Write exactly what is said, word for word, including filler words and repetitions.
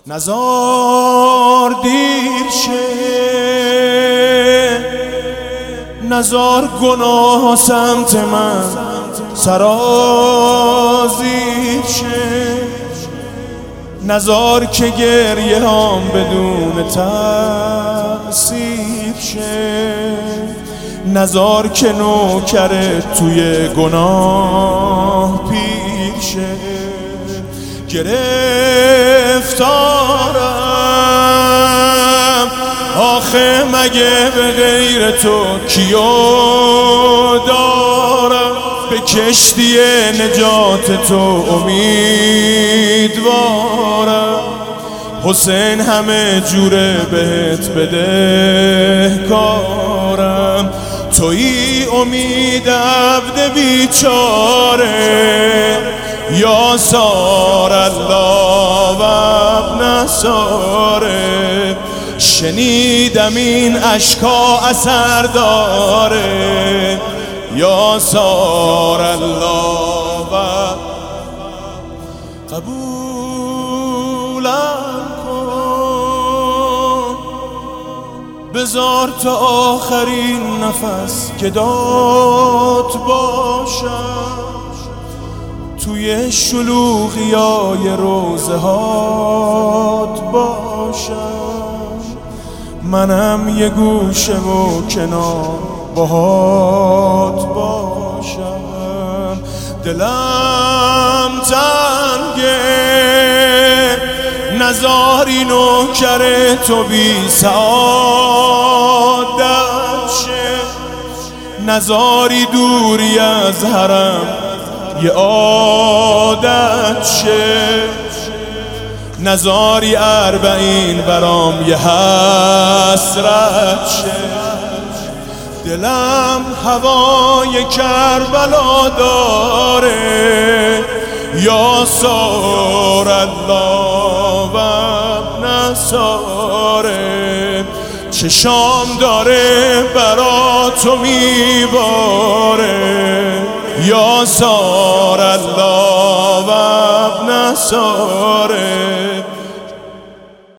نزار دیر شه، نزار گناه سمت من سرازیر شه، نزار که گریه هم بدون تأثیر شه، نزار که نوکرت توی گناه پیر شه. گرفتارم آخه مگه به غیر تو کیو دارم، به کشتی نجات تو امیدوارم. حسین همه جوره بهت بده کارم، تویی امید عبد بیچاره. یا سار الله و ابن ساره، شنیدم این اشکا اثر داره. یا سار الله و قبولم کن، بذار تا آخرین نفس که داد باشم، توی شلوغیای روزه هات باشم. منم یه گوشه و کنار باهات باشم. دلم تنگه، نزاری نوکر تو بی سعادت شه، نزاری دوری از حرم یه عادت شه، نزاری اربعین برام یه حسرت شه. دلم هوای کربلا داره. یا سار الله و ابن ساره، چشام داره برا تو میباره. یا سار الله و ابن ساره،